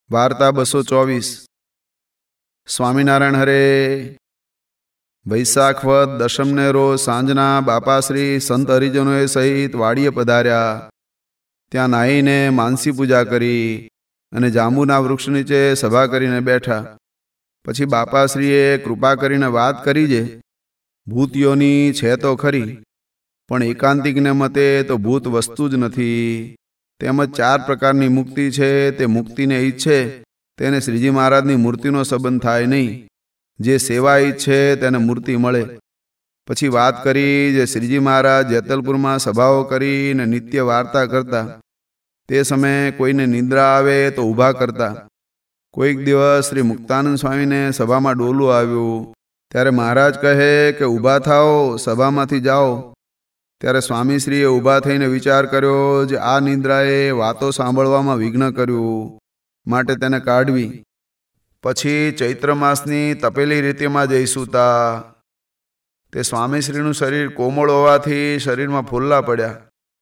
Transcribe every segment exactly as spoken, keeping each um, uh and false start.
વાર્તા બસો ચોવીસ. સ્વામિનારાયણ હરે. વૈશાખ વદ દશમને રોજ સાંજના બાપાશ્રી સંત હરિજનોએ સહિત વાડીએ પધાર્યા. ત્યાં નાહીને માનસી પૂજા કરી અને જાંબુના વૃક્ષ નીચે સભા કરીને બેઠા. પછી બાપાશ્રીએ કૃપા કરીને વાત કરી છે, ભૂતયોની છે તો ખરી, પણ એકાંતિકને મતે તો ભૂત વસ્તુ જ નથી. તેમજ ચાર પ્રકારની મુક્તિ છે. તે મુક્તિને ઈચ્છે તેને શ્રીજી મહારાજની મૂર્તિનો સંબંધ થાય નહીં. જે સેવા ઈચ્છે તેને મૂર્તિ મળે. પછી વાત કરી જે શ્રીજી મહારાજ જેતલપુરમાં સભાઓ કરીને નિત્ય વાર્તા કરતા. તે સમયે કોઈને નિંદ્રા આવે તો ઊભા કરતા. કોઈક દિવસ શ્રી મુક્તાનંદ સ્વામીને સભામાં ડોલું આવ્યું. ત્યારે મહારાજ કહે કે ઊભા થાઓ, સભામાંથી જાઓ. ત્યારે સ્વામીશ્રીએ ઊભા થઈને વિચાર કર્યો જે આ નિંદ્રાએ વાતો સાંભળવામાં વિઘ્ન કર્યું, માટે તેને કાઢવી. પછી ચૈત્ર માસની તપેલી રીતિમાં જઈ સૂતા. તે સ્વામીશ્રીનું શરીર કોમળ હોવાથી શરીરમાં ફોલ્લા પડ્યા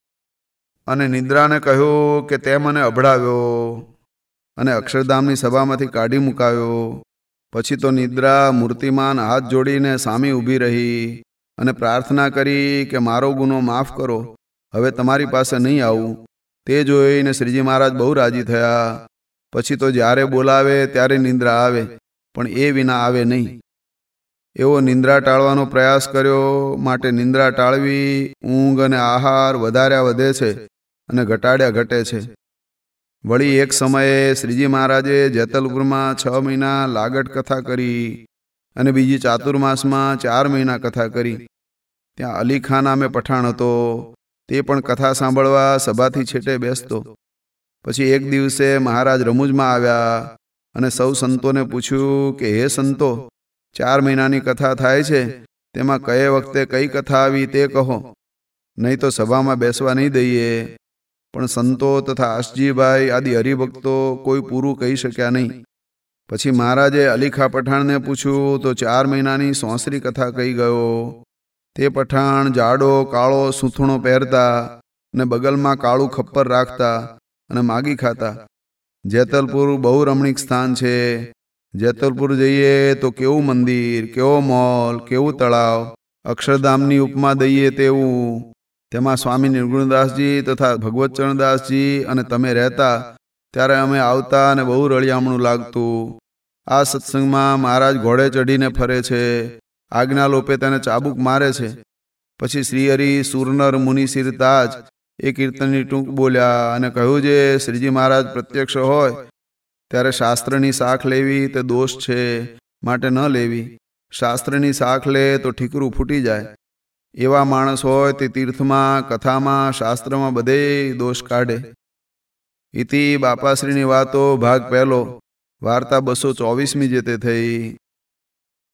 અને નિંદ્રાને કહ્યું કે તે મને અભડાવ્યો અને અક્ષરધામની સભામાંથી કાઢી મુકાવ્યો. પછી તો નિદ્રા મૂર્તિમાન હાથ જોડીને સામે ઊભી રહી અને પ્રાર્થના કરી કે મારો ગુનો માફ કરો, હવે તમારી પાસે નહીં આવું. તે જોઈને શ્રીજી મહારાજ બહુ રાજી થયા. પછી તો જ્યારે બોલાવે ત્યારે નિંદ્રા આવે, પણ એ વિના આવે નહીં. એવો નિંદ્રા ટાળવાનો પ્રયાસ કર્યો, માટે નિંદ્રા ટાળવી ઊંઘ અને આહાર વધાર્યા વધે છે અને ઘટાડ્યા ઘટે છે. વળી એક સમયે શ્રીજી મહારાજે જેતલપુરમાં છ મહિના લાગટ કથા કરી અને બીજી ચાતુર્માસમાં ચાર મહિના કથા કરી. ત્યાં અલીખા નામે પઠાણ હતો. તે પણ કથા સાંભળવા સભાથી છેટે બેસતો. પછી એક દિવસે મહારાજ રમૂજમાં આવ્યા અને સૌ સંતોને પૂછ્યું કે હે સંતો, ચાર મહિનાની કથા થાય છે, તેમાં કયે વખતે કઈ કથા આવી તે કહો, નહીં તો સભામાં બેસવા નહીં દઈએ. પણ સંતો તથા આસજીભાઈ આદિ હરિભક્તો કોઈ પૂરું કહી શક્યા નહીં. પછી મહારાજે અલીખા પઠાણને પૂછ્યું તો ચાર મહિનાની સોંસરી કથા કહી ગયો. તે પઠાણ જાડો કાળો સૂંથણો પહેરતા અને બગલમાં કાળું ખપ્પર રાખતા અને માગી ખાતા. જેતલપુર બહુ રમણીક સ્થાન છે. જેતલપુર જઈએ તો કેવું મંદિર, કેવો મોલ, કેવું તળાવ, અક્ષરધામની ઉપમા દઈએ તેવું. તેમાં સ્વામી નિર્ગુણદાસજી તથા ભગવતચરણદાસજી અને તમે રહેતા. ત્યારે અમે આવતા અને બહુ રળિયામણું લાગતું. આ સત્સંગમાં મહારાજ ઘોડે ચઢીને ફરે છે. આજ્ઞા લોપે તેને ચાબુક મારે છે. પછી શ્રીહરિ સુરનર મુનિ સિરતાજ એ કીર્તનની ટૂંક બોલ્યા અને કહ્યું જે શ્રીજી મહારાજ પ્રત્યક્ષ હોય ત્યારે શાસ્ત્રની શાખ લેવી તે દોષ છે, માટે ન લેવી. શાસ્ત્રની શાખ લે તો ઠીકરું ફૂટી જાય. એવા માણસ હોય તે તીર્થમાં, કથામાં, શાસ્ત્રમાં બધે દોષ કાઢે. ઇતિ બાપાશ્રીની વાતો ભાગ પહેલો. વાર્તા બસો ચોવીસમી જે તે થઈ.